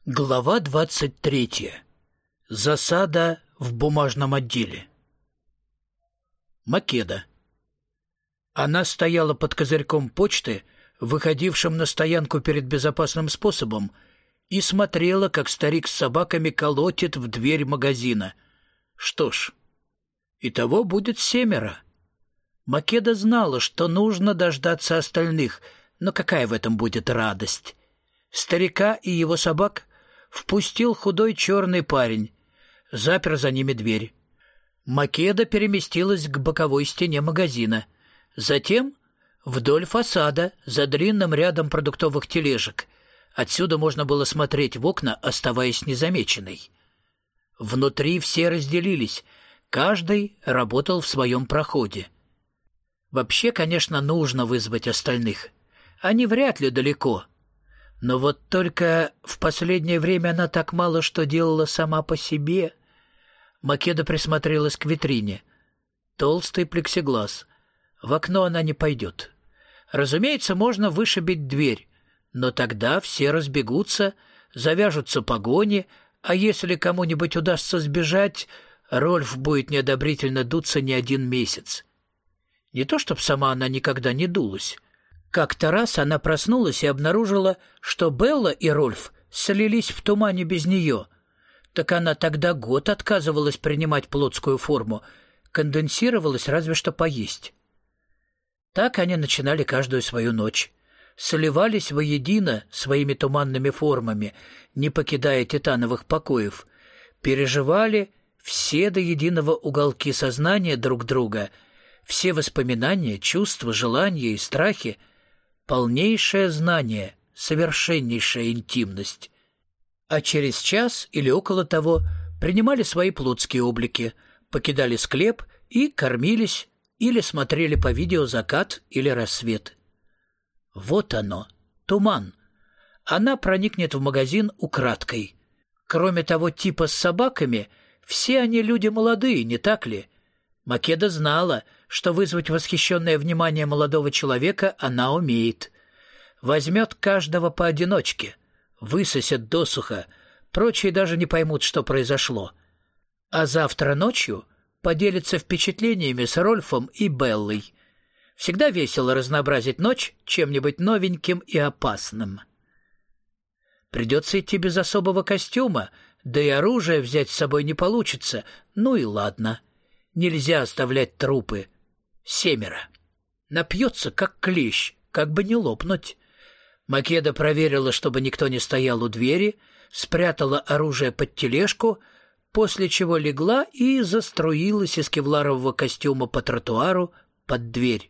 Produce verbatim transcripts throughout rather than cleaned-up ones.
Глава двадцать третья. Засада в бумажном отделе. Македа. Она стояла под козырьком почты, выходившим на стоянку перед безопасным способом, и смотрела, как старик с собаками колотит в дверь магазина. Что ж, итого будет семеро. Македа знала, что нужно дождаться остальных, но какая в этом будет радость? Старика и его собак впустил худой черный парень, запер за ними дверь. Македа переместилась к боковой стене магазина, затем вдоль фасада за длинным рядом продуктовых тележек. Отсюда можно было смотреть в окна, оставаясь незамеченной. Внутри все разделились, каждый работал в своем проходе. Вообще, конечно, нужно вызвать остальных. Они вряд ли далеко. Но вот только в последнее время она так мало что делала сама по себе. Македа присмотрелась к витрине. Толстый плексиглаз. В окно она не пойдет. Разумеется, можно вышибить дверь, но тогда все разбегутся, завяжутся погони, а если кому-нибудь удастся сбежать, Рольф будет неодобрительно дуться не один месяц. Не то чтоб сама она никогда не дулась. Как-то раз она проснулась и обнаружила, что Белла и Рольф слились в тумане без нее. Так она тогда год отказывалась принимать плотскую форму, конденсировалась разве что поесть. Так они начинали каждую свою ночь. Сливались воедино своими туманными формами, не покидая титановых покоев. Переживали все до единого уголки сознания друг друга, все воспоминания, чувства, желания и страхи. Полнейшее знание, совершеннейшая интимность. А через час или около того принимали свои плотские облики, покидали склеп и кормились или смотрели по видео закат или рассвет. Вот оно, туман. Она проникнет в магазин украдкой. Кроме того типа с собаками, все они люди молодые, не так ли? Македа знала, что вызвать восхищенное внимание молодого человека она умеет. Возьмет каждого поодиночке, высосет досуха, прочие даже не поймут, что произошло. А завтра ночью поделится впечатлениями с Рольфом и Беллой. Всегда весело разнообразить ночь чем-нибудь новеньким и опасным. Придется идти без особого костюма, да и оружие взять с собой не получится, ну и ладно. Нельзя оставлять трупы. Семеро. Напьется, как клещ, как бы не лопнуть. Македа проверила, чтобы никто не стоял у двери, спрятала оружие под тележку, после чего легла и заструилась из кевларового костюма по тротуару под дверь.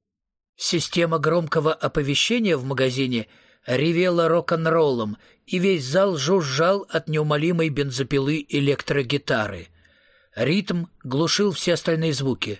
Система громкого оповещения в магазине ревела рок-н-роллом, и весь зал жужжал от неумолимой бензопилы электрогитары. Ритм глушил все остальные звуки.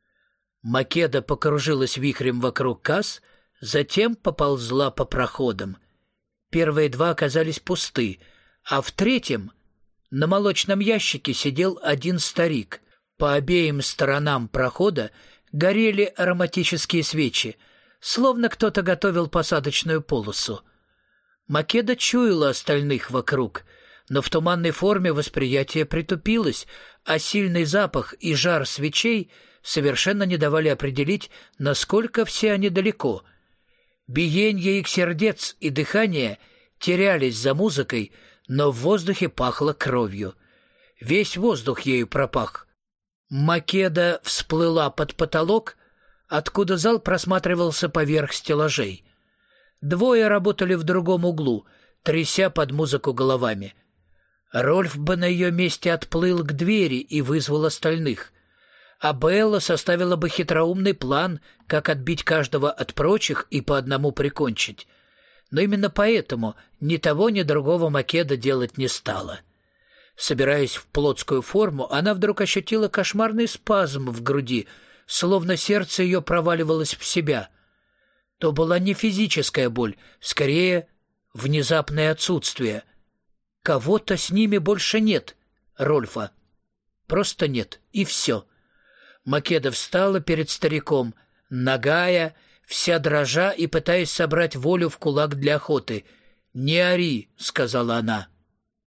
Македа покружилась вихрем вокруг касс, затем поползла по проходам. Первые два оказались пусты, а в третьем на молочном ящике сидел один старик. По обеим сторонам прохода горели ароматические свечи, словно кто-то готовил посадочную полосу. Македа чуяла остальных вокруг, но в туманной форме восприятие притупилось, а сильный запах и жар свечей совершенно не давали определить, насколько все они далеко. Биение их сердец и дыхание терялись за музыкой, но в воздухе пахло кровью. Весь воздух ею пропах. Македа всплыла под потолок, откуда зал просматривался поверх стеллажей. Двое работали в другом углу, тряся под музыку головами. Рольф бы на ее месте отплыл к двери и вызвал остальных. А Белла составила бы хитроумный план, как отбить каждого от прочих и по одному прикончить. Но именно поэтому ни того, ни другого Македа делать не стала. Собираясь в плотскую форму, она вдруг ощутила кошмарный спазм в груди, словно сердце ее проваливалось в себя. То была не физическая боль, скорее внезапное отсутствие. Кого-то с ними больше нет, Рольфа. Просто нет, и все. Македа встала перед стариком, нагая, вся дрожа и пытаясь собрать волю в кулак для охоты. «Не ори», — сказала она.